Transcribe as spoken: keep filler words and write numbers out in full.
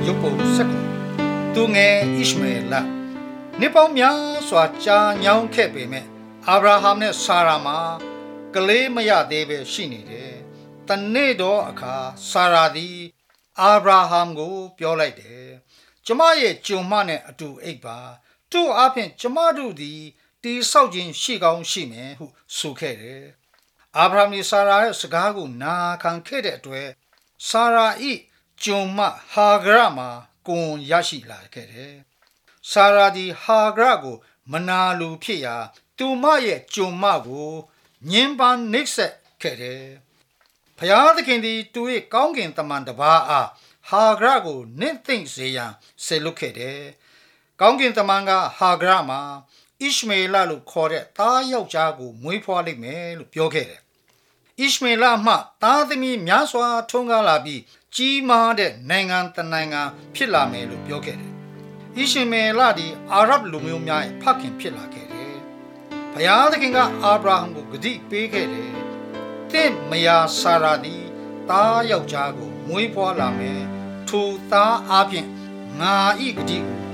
ရုပ်ပုံဆက်ကိုသူငယ်ဣရှမေလနေပေါင်းများစွာကြာညောင်းခဲ့ပေမဲ့အာဗြဟံနဲ့ဆာရာမှာကလေးမရသေးပဲရှိနေတယ်။တနေ့တော့အခါဆာရာသည်အာဗြဟံကိုပြောလိုက်တယ်။ကျမရဲ့ကြုံမနဲ့အတူအိပ်ပါသူ့အပြင်ကျမတို့သည်တီဆောက်ခြင်းရှိကောင်းရှိမယ်ဟုဆိုခဲ့တယ်။အာဗြဟံနဲ့ဆာရာရဲ့စကားကိုနာခံခဲ့တဲ့အတွက်ဆာရာ၏ကြုံမဟာဂရမှာကိုယ်ရရှိလာခဲ့တယ်။ဆာရာဒီဟာဂရကိုမနာလိုဖြစ်ရာသူမရဲ့ကြုံမကိုညှဉ်းပန်းနှိပ်စက်ခဲ့တယ်။ဘုရားသခင်သည်သူ၏ကောင်းကင်တမန်တစ်ပါးအားဟာဂရကိုနင့်သိမ့်စေရန်ဆေလွတ်ခဲ့တယ်။ကောင်းကင်တမန်ကဟာဂရမှာဣရှမေလလို့ခေါ်တဲ့သားယောက်ျားကိုမွေးဖွားလိုက်မယ်လို့ပြောခဲ့တယ်။ဣရှမေလမှသားသမီးများစွာထွန်းကားလာပြီးကြီးမားတဲ့နိုင်ငံတနိုင်ငံဖြစ်လာမယ်လို့ပြောခဲ့တယ်။ဣရှမေလဒီအာရဗ်လူမျိုးများရဲ့ဖခင်ဖြစ်လာခဲ့တယ်။ဘုရားသခင်ကအာဗြဟံကိုဂတိပေးခဲ့တယ်။တင့်မယာဆာရာဒီသားယောက်ျားကိုမွေးဖွားလာမယ်။ထိုသားအပြင်ငါဤဂတိကို